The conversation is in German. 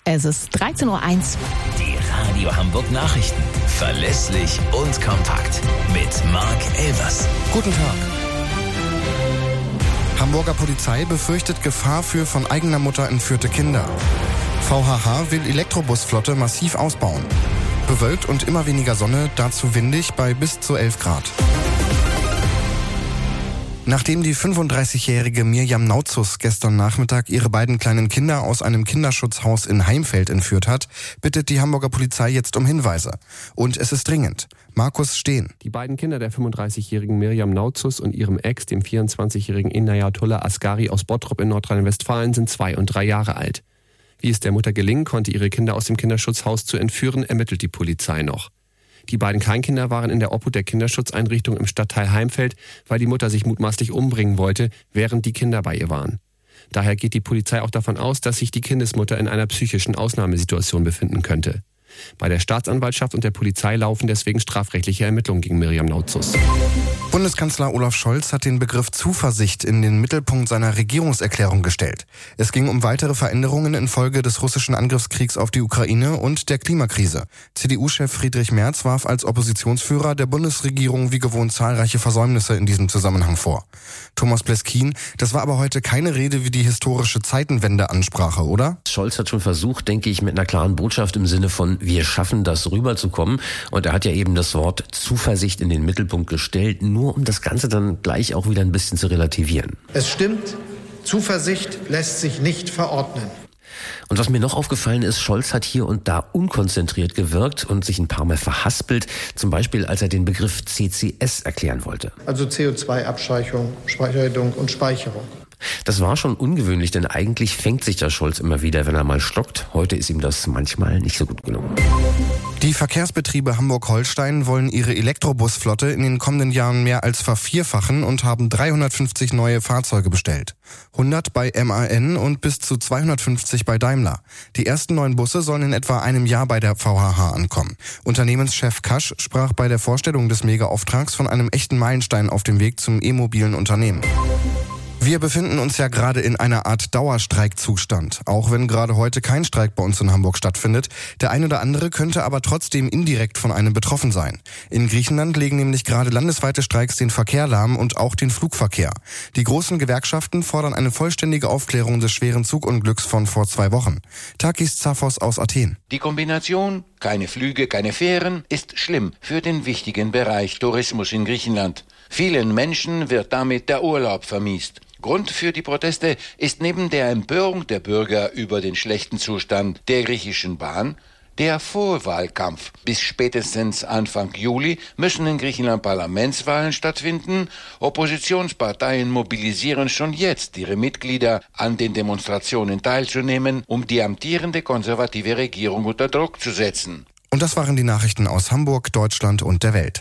Es ist 13.01 Uhr. Die Radio Hamburg Nachrichten. Verlässlich und kompakt. Mit Marc Elvers. Guten Tag. Hamburger Polizei befürchtet Gefahr für von eigener Mutter entführte Kinder. VHH will Elektrobusflotte massiv ausbauen. Bewölkt und immer weniger Sonne, dazu windig bei bis zu 11 Grad. Nachdem die 35-jährige Mirjam Nautzus gestern Nachmittag ihre beiden kleinen Kinder aus einem Kinderschutzhaus in Heimfeld entführt hat, bittet die Hamburger Polizei jetzt um Hinweise. Und es ist dringend. Markus Steen. Die beiden Kinder der 35-jährigen Mirjam Nautzus und ihrem Ex, dem 24-jährigen Inayatollah Asghari aus Bottrop in Nordrhein-Westfalen, sind 2 und 3 Jahre alt. Wie es der Mutter gelingen konnte, ihre Kinder aus dem Kinderschutzhaus zu entführen, ermittelt die Polizei noch. Die beiden Kleinkinder waren in der Obhut der Kinderschutzeinrichtung im Stadtteil Heimfeld, weil die Mutter sich mutmaßlich umbringen wollte, während die Kinder bei ihr waren. Daher geht die Polizei auch davon aus, dass sich die Kindesmutter in einer psychischen Ausnahmesituation befinden könnte. Bei der Staatsanwaltschaft und der Polizei laufen deswegen strafrechtliche Ermittlungen gegen Mirjam Nautzus. Bundeskanzler Olaf Scholz hat den Begriff Zuversicht in den Mittelpunkt seiner Regierungserklärung gestellt. Es ging um weitere Veränderungen infolge des russischen Angriffskriegs auf die Ukraine und der Klimakrise. CDU-Chef Friedrich Merz warf als Oppositionsführer der Bundesregierung wie gewohnt zahlreiche Versäumnisse in diesem Zusammenhang vor. Thomas Pleskin, das war aber heute keine Rede wie die historische Zeitenwende-Ansprache, oder? Scholz hat schon versucht, denke ich, mit einer klaren Botschaft im Sinne von wir schaffen das rüberzukommen. Und er hat ja eben das Wort Zuversicht in den Mittelpunkt gestellt, nur um das Ganze dann gleich auch wieder ein bisschen zu relativieren. Es stimmt, Zuversicht lässt sich nicht verordnen. Und was mir noch aufgefallen ist, Scholz hat hier und da unkonzentriert gewirkt und sich ein paar Mal verhaspelt, zum Beispiel als er den Begriff CCS erklären wollte. Also CO2-Abscheuchung, Speicherung und Speicherung. Das war schon ungewöhnlich, denn eigentlich fängt sich der Scholz immer wieder, wenn er mal stockt. Heute ist ihm das manchmal nicht so gut gelungen. Die Verkehrsbetriebe Hamburg-Holstein wollen ihre Elektrobusflotte in den kommenden Jahren mehr als vervierfachen und haben 350 neue Fahrzeuge bestellt. 100 bei MAN und bis zu 250 bei Daimler. Die ersten 9 Busse sollen in etwa einem Jahr bei der VHH ankommen. Unternehmenschef Kasch sprach bei der Vorstellung des Mega-Auftrags von einem echten Meilenstein auf dem Weg zum e-mobilen Unternehmen. Wir befinden uns ja gerade in einer Art Dauerstreikzustand, auch wenn gerade heute kein Streik bei uns in Hamburg stattfindet. Der ein oder andere könnte aber trotzdem indirekt von einem betroffen sein. In Griechenland legen nämlich gerade landesweite Streiks den Verkehr lahm und auch den Flugverkehr. Die großen Gewerkschaften fordern eine vollständige Aufklärung des schweren Zugunglücks von vor 2 Wochen. Takis Zaphos aus Athen. Die Kombination, keine Flüge, keine Fähren, ist schlimm für den wichtigen Bereich Tourismus in Griechenland. Vielen Menschen wird damit der Urlaub vermiest. Grund für die Proteste ist neben der Empörung der Bürger über den schlechten Zustand der griechischen Bahn der Vorwahlkampf. Bis spätestens Anfang Juli müssen in Griechenland Parlamentswahlen stattfinden. Oppositionsparteien mobilisieren schon jetzt ihre Mitglieder, an den Demonstrationen teilzunehmen, um die amtierende konservative Regierung unter Druck zu setzen. Und das waren die Nachrichten aus Hamburg, Deutschland und der Welt.